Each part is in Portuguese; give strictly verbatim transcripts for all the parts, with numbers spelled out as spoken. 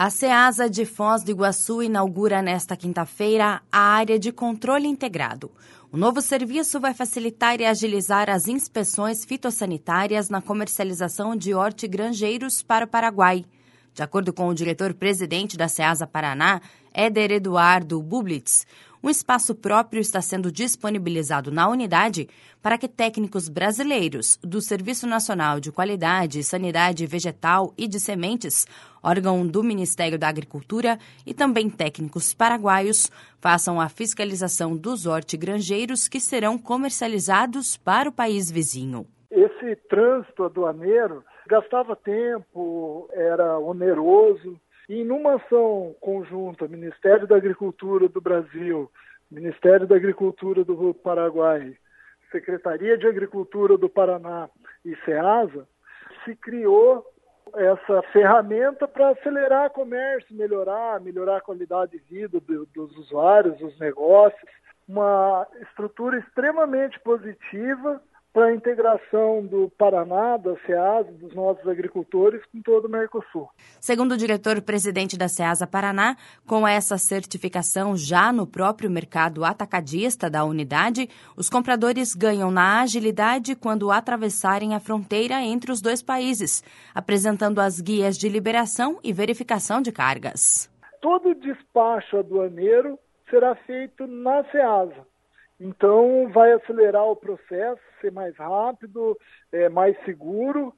A Ceasa de Foz do Iguaçu inaugura nesta quinta-feira a área de controle integrado. O novo serviço vai facilitar e agilizar as inspeções fitossanitárias na comercialização de hortigranjeiros para o Paraguai. De acordo com o diretor-presidente da Ceasa Paraná, Éder Eduardo Bublitz, um espaço próprio está sendo disponibilizado na unidade para que técnicos brasileiros do Serviço Nacional de Qualidade, Sanidade Vegetal e de Sementes, órgão do Ministério da Agricultura, e também técnicos paraguaios façam a fiscalização dos hortigranjeiros que serão comercializados para o país vizinho. Esse trânsito aduaneiro gastava tempo, era oneroso. E numa ação conjunta, Ministério da Agricultura do Brasil, Ministério da Agricultura do Paraguai, Secretaria de Agricultura do Paraná e Ceasa, se criou essa ferramenta para acelerar o comércio, melhorar, melhorar a qualidade de vida do, dos usuários, dos negócios. Uma estrutura extremamente positiva para a integração do Paraná, da Ceasa, dos nossos agricultores com todo o Mercosul. Segundo o diretor-presidente da Ceasa Paraná, com essa certificação já no próprio mercado atacadista da unidade, os compradores ganham na agilidade quando atravessarem a fronteira entre os dois países, apresentando as guias de liberação e verificação de cargas. Todo despacho aduaneiro será feito na Ceasa. Então, vai acelerar o processo, ser mais rápido, é, mais seguro.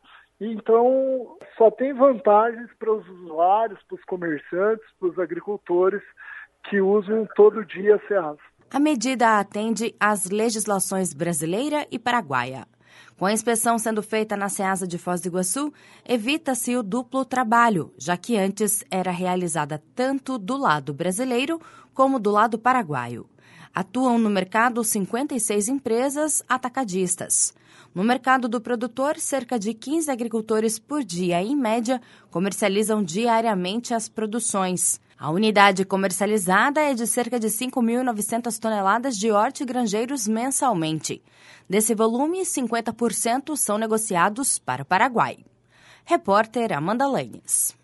Então, só tem vantagens para os usuários, para os comerciantes, para os agricultores que usam todo dia a Ceasa. A medida atende às legislações brasileira e paraguaia. Com a inspeção sendo feita na Ceasa de Foz do Iguaçu, evita-se o duplo trabalho, já que antes era realizada tanto do lado brasileiro como do lado paraguaio. Atuam no mercado cinquenta e seis empresas atacadistas. No mercado do produtor, cerca de quinze agricultores por dia, em média, comercializam diariamente as produções. A unidade comercializada é de cerca de cinco mil e novecentas toneladas de hortigranjeiros mensalmente. Desse volume, cinquenta por cento são negociados para o Paraguai. Repórter Amanda Lanes.